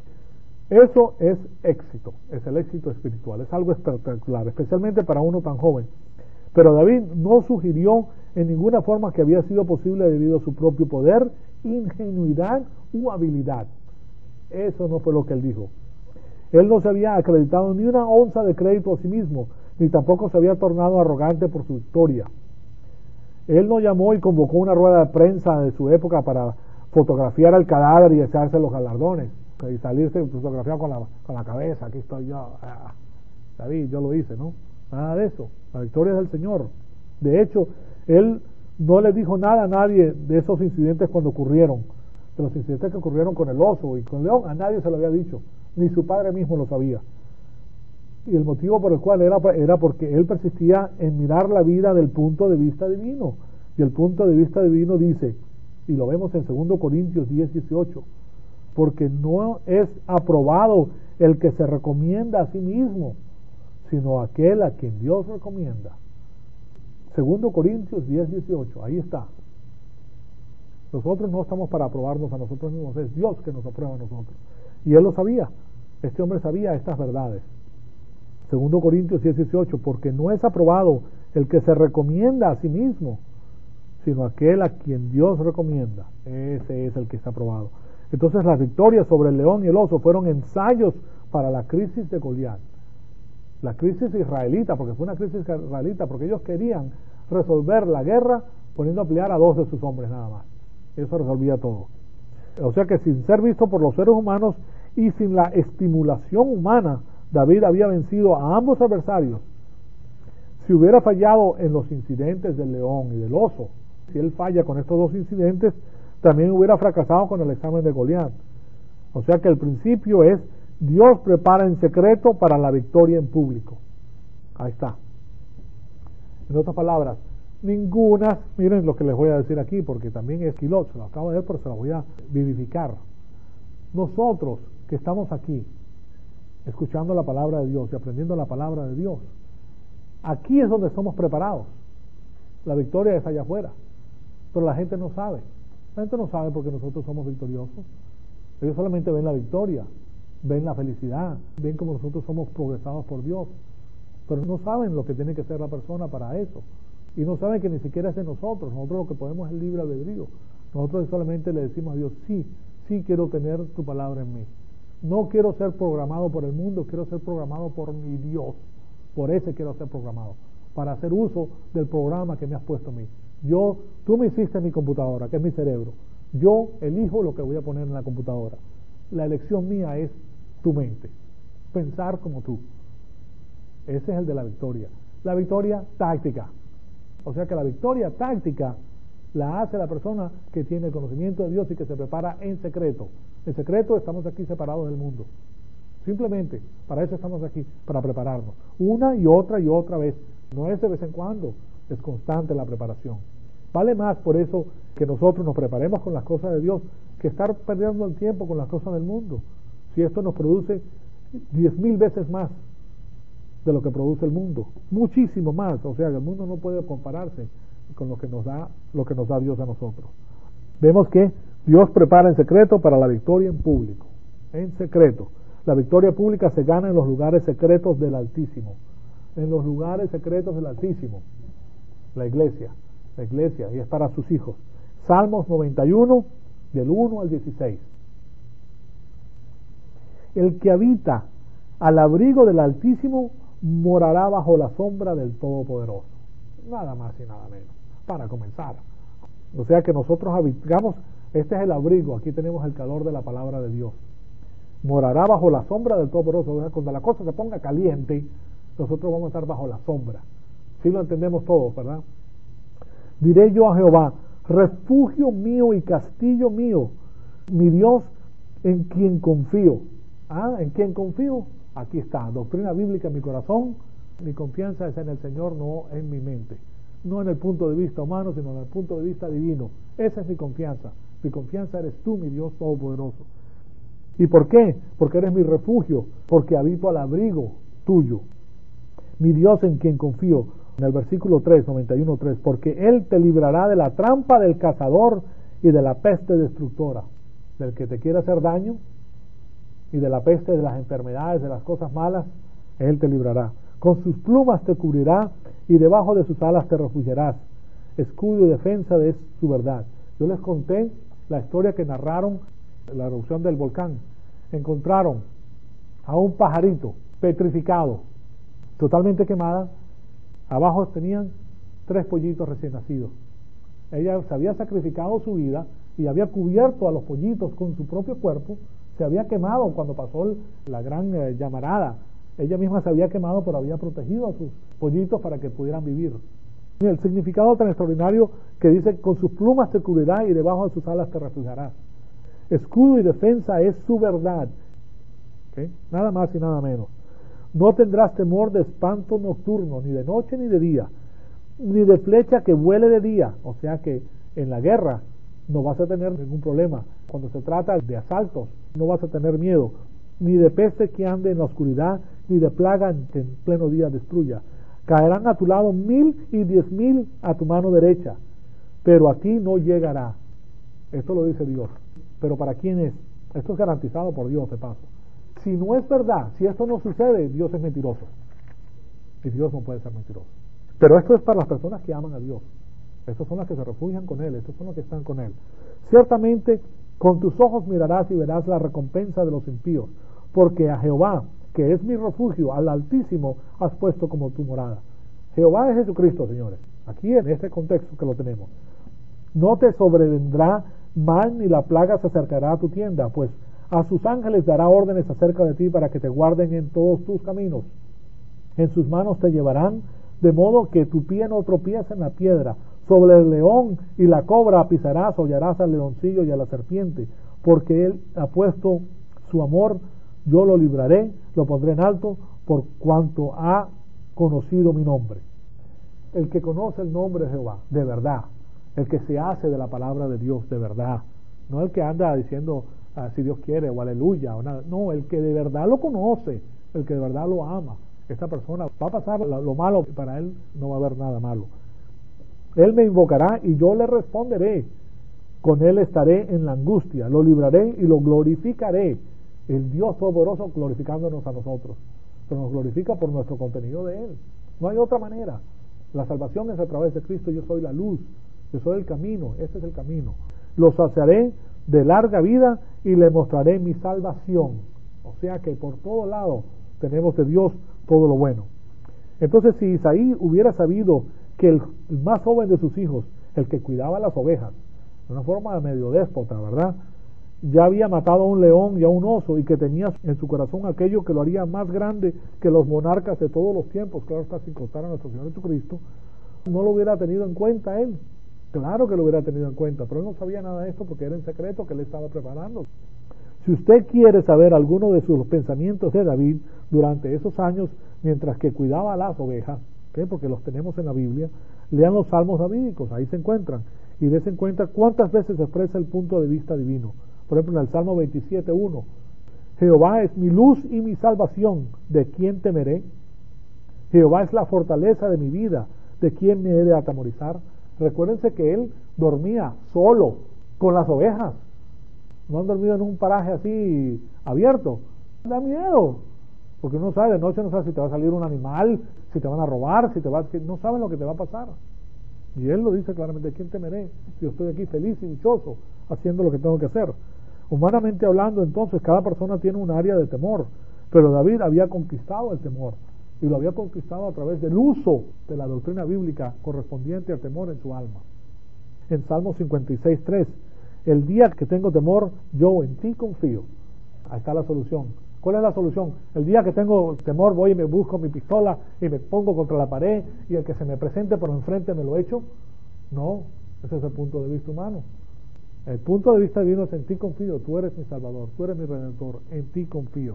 Eso es éxito, es el éxito espiritual, es algo espectacular, especialmente para uno tan joven. Pero David no sugirió en ninguna forma que había sido posible debido a su propio poder, ingenuidad u habilidad. Eso no fue lo que él dijo. Él no se había acreditado ni una onza de crédito a sí mismo, ni tampoco se había tornado arrogante por su victoria. Él no llamó y convocó una rueda de prensa de su época para fotografiar al cadáver y echarse los galardones y salirse fotografiado con la cabeza. Aquí estoy yo, David, yo lo hice, ¿no? Nada de eso. La victoria es del Señor. De hecho, Él no le dijo nada a nadie de esos incidentes cuando ocurrieron, de los incidentes que ocurrieron con el oso y con el león. A nadie se lo había dicho, ni su padre mismo lo sabía. Y el motivo por el cual era porque Él persistía en mirar la vida del punto de vista divino. Y el punto de vista divino dice, y lo vemos en 2 Corintios 10:18, porque no es aprobado el que se recomienda a sí mismo, sino aquel a quien Dios recomienda. 2 Corintios 10:18, ahí está. Nosotros no estamos para aprobarnos a nosotros mismos, es Dios que nos aprueba a nosotros. Y Él lo sabía, este hombre sabía estas verdades. 2 Corintios 10:18, porque no es aprobado el que se recomienda a sí mismo, sino aquel a quien Dios recomienda. Ese es el que está aprobado. Entonces las victorias sobre el león y el oso fueron ensayos para la crisis de Goliat. La crisis israelita, porque fue una crisis israelita, porque ellos querían resolver la guerra poniendo a pelear a 2 de sus hombres nada más. Eso resolvía todo. O sea que sin ser visto por los seres humanos y sin la estimulación humana, David había vencido a ambos adversarios. Si hubiera fallado en los incidentes del león y del oso, si él falla con estos 2 incidentes, también hubiera fracasado con el examen de Goliat. O sea que el principio es: Dios prepara en secreto para la victoria en público. Ahí está. En otras palabras, miren lo que les voy a decir aquí, porque también es quilot, se lo acabo de ver, pero se lo voy a vivificar. Nosotros que estamos aquí, escuchando la palabra de Dios y aprendiendo la palabra de Dios, aquí es donde somos preparados. La victoria es allá afuera, pero la gente no sabe. La gente no sabe porque nosotros somos victoriosos. Ellos solamente ven la victoria, ven la felicidad, ven como nosotros somos progresados por Dios, pero no saben lo que tiene que hacer la persona para eso, y no saben que ni siquiera es de nosotros. Nosotros lo que podemos es el libre albedrío. Nosotros solamente le decimos a Dios: sí quiero tener tu palabra en mí, no quiero ser programado por el mundo, quiero ser programado por mi Dios. Por ese quiero ser programado, para hacer uso del programa que me has puesto a mí. Tú me hiciste en mi computadora, que es mi cerebro. Yo elijo lo que voy a poner en la computadora. La elección mía es tu mente, pensar como tú. Ese es el de la victoria. La victoria táctica. O sea que la victoria táctica la hace la persona que tiene el conocimiento de Dios y que se prepara en secreto. En secreto estamos aquí separados del mundo. Simplemente, para eso estamos aquí, para prepararnos. Una y otra vez. No es de vez en cuando, es constante la preparación. Vale más por eso que nosotros nos preparemos con las cosas de Dios que estar perdiendo el tiempo con las cosas del mundo. Si esto nos produce 10,000 veces más de lo que produce el mundo, muchísimo más. O sea, el mundo no puede compararse con lo que nos da Dios a nosotros. Vemos que Dios prepara en secreto para la victoria en público. En secreto. La victoria pública se gana en los lugares secretos del Altísimo. En los lugares secretos del Altísimo. La iglesia, y es para sus hijos. Salmos 91, del 1 al 16. El que habita al abrigo del Altísimo morará bajo la sombra del Todopoderoso. Nada más y nada menos, para comenzar. O sea que nosotros habitamos, este es el abrigo, aquí tenemos el calor de la palabra de Dios. Morará bajo la sombra del Todopoderoso. O sea, cuando la cosa se ponga caliente, nosotros vamos a estar bajo la sombra. Sí lo entendemos todos, ¿verdad? Diré yo a Jehová: refugio mío y castillo mío, mi Dios en quien confío. ¿En quién confío? Aquí está, doctrina bíblica en mi corazón. Mi confianza es en el Señor, no en mi mente, no en el punto de vista humano, sino en el punto de vista divino. Esa es mi confianza. Mi confianza eres tú, mi Dios todopoderoso. ¿Y por qué? Porque eres mi refugio, porque habito al abrigo tuyo. Mi Dios en quien confío. En el versículo 3, 91:3, porque Él te librará de la trampa del cazador y de la peste destructora, del que te quiere hacer daño, y de la peste de las enfermedades, de las cosas malas. Él te librará. Con sus plumas te cubrirá y debajo de sus alas te refugiarás. Escudo y defensa es su verdad. Yo les conté la historia que narraron la erupción del volcán. Encontraron a un pajarito petrificado, totalmente quemada. Abajo tenían 3 pollitos recién nacidos. Ella se había sacrificado su vida y había cubierto a los pollitos con su propio cuerpo, se había quemado cuando pasó la gran llamarada. Ella misma se había quemado, pero había protegido a sus pollitos para que pudieran vivir. El significado tan extraordinario que dice: con sus plumas te cubrirá y debajo de sus alas te refugiarás. Escudo y defensa es su verdad. ¿Okay? Nada más y nada menos. No tendrás temor de espanto nocturno, ni de noche ni de día, ni de flecha que vuele de día. O sea que en la guerra no vas a tener ningún problema. Cuando se trata de asaltos, no vas a tener miedo, ni de peste que ande en la oscuridad, ni de plaga que en pleno día destruya. Caerán a tu lado 1000 y 10,000 a tu mano derecha, pero a ti no llegará. Esto lo dice Dios. ¿Pero para quién es? Esto es garantizado por Dios, de paso. Si no es verdad, si esto no sucede, Dios es mentiroso. Y Dios no puede ser mentiroso. Pero esto es para las personas que aman a Dios. Estas son las que se refugian con Él, estos son los que están con Él. Ciertamente, con tus ojos mirarás y verás la recompensa de los impíos, porque a Jehová, que es mi refugio, al Altísimo has puesto como tu morada. Jehová es Jesucristo, señores. Aquí en este contexto que lo tenemos. No te sobrevendrá mal ni la plaga se acercará a tu tienda, pues a sus ángeles dará órdenes acerca de ti para que te guarden en todos tus caminos. En sus manos te llevarán, de modo que tu pie no tropiece en la piedra. Sobre el león y la cobra pisarás, hollarás al leoncillo y a la serpiente, porque él ha puesto su amor, yo lo libraré, lo pondré en alto, por cuanto ha conocido mi nombre. El que conoce el nombre de Jehová, de verdad, el que se hace de la palabra de Dios de verdad, no el que anda diciendo si Dios quiere o aleluya o nada, no, el que de verdad lo conoce, el que de verdad lo ama. Esta persona va a pasar lo malo, para él no va a haber nada malo. Él me invocará y yo le responderé, con él estaré en la angustia, lo libraré y lo glorificaré. El Dios Todopoderoso glorificándonos a nosotros, pero nos glorifica por nuestro contenido de Él. No hay otra manera. La salvación es a través de Cristo. Yo soy la luz, yo soy el camino, este es el camino. Lo saciaré de larga vida y le mostraré mi salvación. O sea que por todo lado tenemos de Dios todo lo bueno. Entonces, si Isaí hubiera sabido que el más joven de sus hijos, el que cuidaba las ovejas, de una forma medio déspota, ¿verdad?, ya había matado a un león y a un oso, y que tenía en su corazón aquello que lo haría más grande que los monarcas de todos los tiempos, claro está, sin contar a nuestro Señor Jesucristo, no lo hubiera tenido en cuenta él. Claro que lo hubiera tenido en cuenta, pero él no sabía nada de esto porque era en secreto que él estaba preparando. Si usted quiere saber alguno de sus pensamientos de David durante esos años mientras que cuidaba las ovejas, ¿okay?, porque los tenemos en la Biblia, lean los salmos davídicos, ahí se encuentran, y dense cuenta cuántas veces se expresa el punto de vista divino. Por ejemplo, en el Salmo 27:1, Jehová es mi luz y mi salvación, ¿de quién temeré? Jehová es la fortaleza de mi vida, ¿de quién me he de atemorizar? Recuérdense que él dormía solo con las ovejas. No han dormido en un paraje así abierto. Da miedo, porque uno sabe, de noche no sabe si te va a salir un animal, si te van a robar, no saben lo que te va a pasar. Y él lo dice claramente: ¿de quién temeré? Yo estoy aquí feliz y dichoso haciendo lo que tengo que hacer. Humanamente hablando, entonces, cada persona tiene un área de temor, pero David había conquistado el temor, y lo había conquistado a través del uso de la doctrina bíblica correspondiente al temor en su alma. En Salmo 56:3, el día que tengo temor, yo en ti confío. Ahí está la solución. ¿Cuál es la solución? El día que tengo temor, voy y me busco mi pistola y me pongo contra la pared, y el que se me presente por enfrente me lo echo. No, ese es el punto de vista humano. El punto de vista divino es: en ti confío, tú eres mi Salvador, tú eres mi Redentor, en ti confío.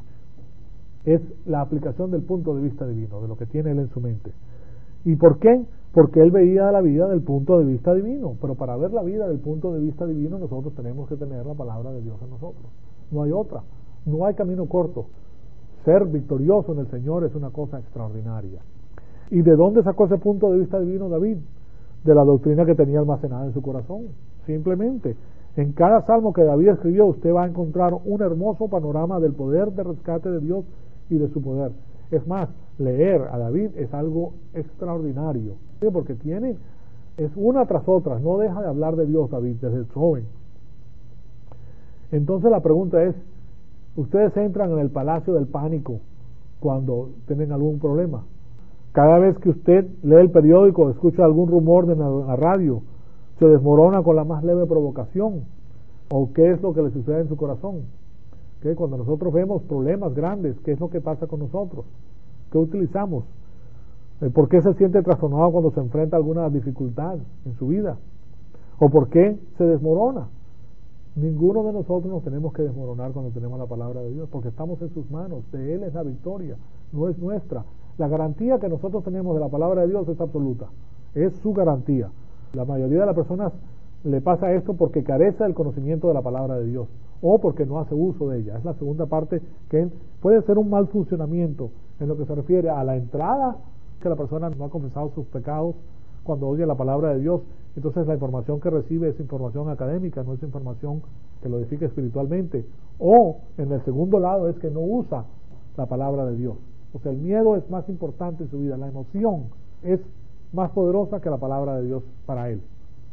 Es la aplicación del punto de vista divino, de lo que tiene él en su mente. ¿Y por qué? Porque él veía la vida del punto de vista divino. Pero para ver la vida del punto de vista divino, nosotros tenemos que tener la palabra de Dios en nosotros. No hay otra, no hay camino corto. Ser victorioso en el Señor es una cosa extraordinaria. ¿Y de dónde sacó ese punto de vista divino David? De la doctrina que tenía almacenada en su corazón. Simplemente, en cada salmo que David escribió, usted va a encontrar un hermoso panorama del poder de rescate de Dios y de su poder. Es más, leer a David es algo extraordinario, porque es una tras otra, no deja de hablar de Dios David desde joven. Entonces la pregunta es: ustedes entran en el palacio del pánico cuando tienen algún problema. Cada vez que usted lee el periódico, escucha algún rumor de la radio, se desmorona con la más leve provocación, o qué es lo que le sucede en su corazón. ¿Qué? Cuando nosotros vemos problemas grandes, ¿qué es lo que pasa con nosotros? ¿Qué utilizamos? ¿Por qué se siente trastornado cuando se enfrenta a alguna dificultad en su vida? ¿O por qué se desmorona? Ninguno de nosotros nos tenemos que desmoronar cuando tenemos la palabra de Dios, porque estamos en sus manos, de Él es la victoria, no es nuestra. La garantía que nosotros tenemos de la palabra de Dios es absoluta, es su garantía. La mayoría de las personas le pasa esto porque carece del conocimiento de la palabra de Dios, o porque no hace uso de ella. Es la segunda parte, que puede ser un mal funcionamiento en lo que se refiere a la entrada, que la persona no ha confesado sus pecados cuando oye la palabra de Dios. Entonces la información que recibe es información académica, no es información que lo edifique espiritualmente. O en el segundo lado es que no usa la palabra de Dios. O sea, el miedo es más importante en su vida, la emoción es más poderosa que la palabra de Dios para él.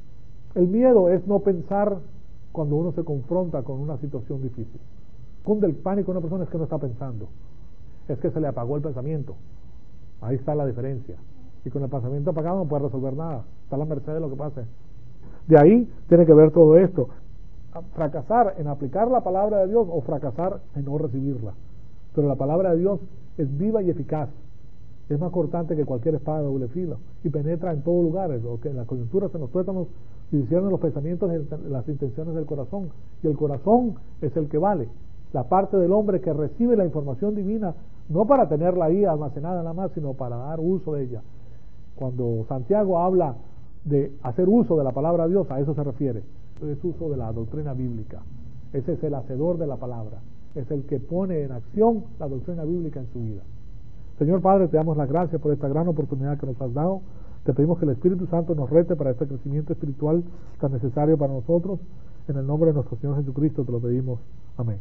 El miedo es no pensar cuando uno se confronta con una situación difícil. Cunde el pánico en una persona es que no está pensando, es que se le apagó el pensamiento. Ahí está la diferencia. Y con el pensamiento apagado no puede resolver nada, está a la merced de lo que pase. De ahí tiene que ver todo esto: fracasar en aplicar la palabra de Dios o fracasar en no recibirla. Pero la palabra de Dios es viva y eficaz, es más cortante que cualquier espada de doble filo y penetra en todos lugares, lo que en las coyunturas, en los tuétanos, y discierne los pensamientos y las intenciones del corazón. Y el corazón es el que vale, la parte del hombre que recibe la información divina, no para tenerla ahí almacenada nada más, sino para dar uso de ella. Cuando Santiago habla de hacer uso de la palabra de Dios, a eso se refiere. Es uso de la doctrina bíblica. Ese es el hacedor de la palabra, es el que pone en acción la doctrina bíblica en su vida. Señor Padre, te damos las gracias por esta gran oportunidad que nos has dado. Te pedimos que el Espíritu Santo nos rete para este crecimiento espiritual tan necesario para nosotros. En el nombre de nuestro Señor Jesucristo te lo pedimos. Amén.